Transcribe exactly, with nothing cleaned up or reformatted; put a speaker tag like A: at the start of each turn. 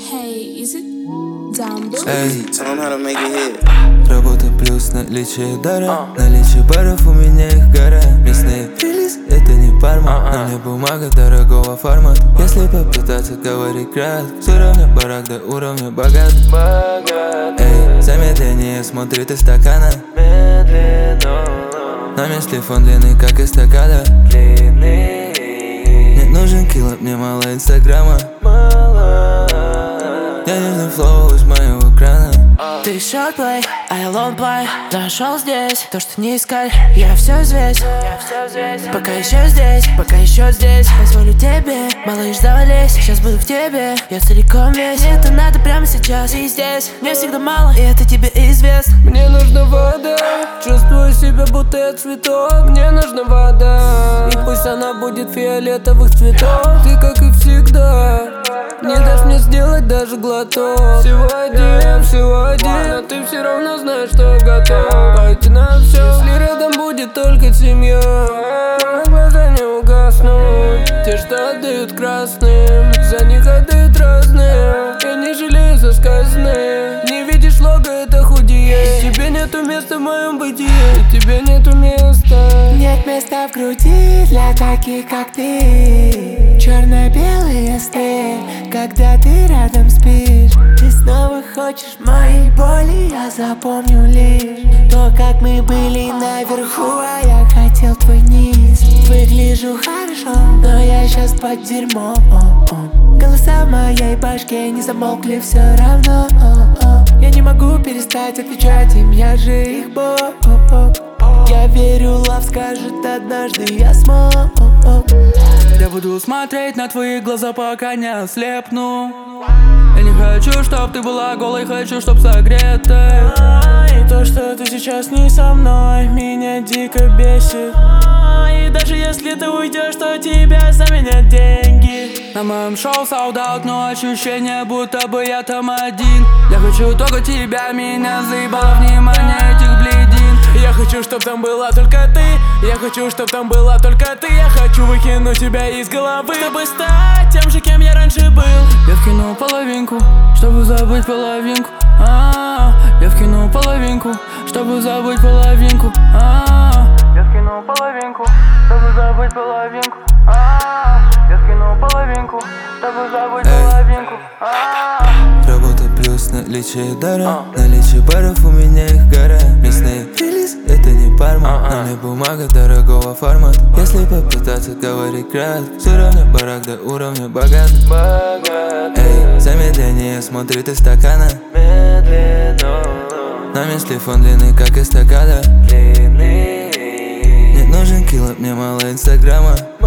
A: Hey, is it Dumbo?
B: Эй,
C: Tell 'em how to make it hit.
B: работа плюс наличие дара. Наличие баров, у меня их гора. Местный релиз, это не Парма. На мне бумага дорогого формата. Если попытаться говорить кратко, с уровня барак до уровня богат. Эй, замедление смотрит из стакана. На мне телефон длинный, как эстакада. Мне нужен кило, мне мало инстаграма. Денежный флоу из моего крана.
D: Ты short play, а я long play. Нашел здесь то, что не искали. Я все здесь, пока еще здесь, пока еще здесь. Позволю тебе, малыш, завались. Сейчас буду в тебе, я целиком весь. Мне это надо прямо сейчас и здесь. Мне всегда мало, и это тебе известно.
E: Мне нужна вода, чувствую себя будто я цветок. Мне нужна вода, и пусть она будет фиолетовых цветов. Ты как и всегда не дашь мне сделать даже глоток. Всего один, всего один, но ты все равно знаешь, что я готов пойти на все, если рядом будет только семья. Мои глаза не угаснут, те, что отдают красным, за них отдают разные. Я не жалею за сказанное. Не видишь лого, это худее. И тебе нету места в моем бытие, и тебе нету места.
D: Нет места в груди для таких, как ты. Черно-белые сны, когда ты рядом спишь. Ты снова хочешь моей боли, я запомню лишь то, как мы были наверху, а я хотел твой низ. Выгляжу хорошо, но я сейчас под дерьмом. Голоса в моей башке не замолкли все равно. Я не могу перестать отвечать им, я же их бог. Я верю, лав скажет однажды я смог.
F: Я буду смотреть на твои глаза, пока не ослепну. Я не хочу, чтоб ты была голой, хочу, чтоб согретой.
D: И то, что ты сейчас не со мной, меня дико бесит. И даже если ты уйдешь, то у тебя заменят деньги.
F: На моем шоу sold out, но ощущение, будто бы я там один. Я хочу только тебя, меня заебало внимание этих бледин.
E: Я хочу, чтоб там была только ты. Я хочу, чтоб там была только ты. Я хочу выкинуть тебя из головы, чтобы стать тем же, кем я раньше был.
F: Я вкину половинку, чтобы забыть половинку. А-а-а. Я вкину половинку, чтобы забыть половинку. А-а-а. Я вкину половинку, чтобы забыть половинку. А-а-а. Я вкину половинку, чтобы забыть половинку. А-а-а.
B: Работа плюс наличие дара. Наличие баров, у меня их гора. Местный релиз, это не Парма. На мне бумага дорогого формата. Если попытаться говорить кратко, с уровня барак до уровня богат. Эй, замедление смотрит из стакана. На мне телефон длинный, как эстакада. Мне нужен кило, мне мало инстаграма.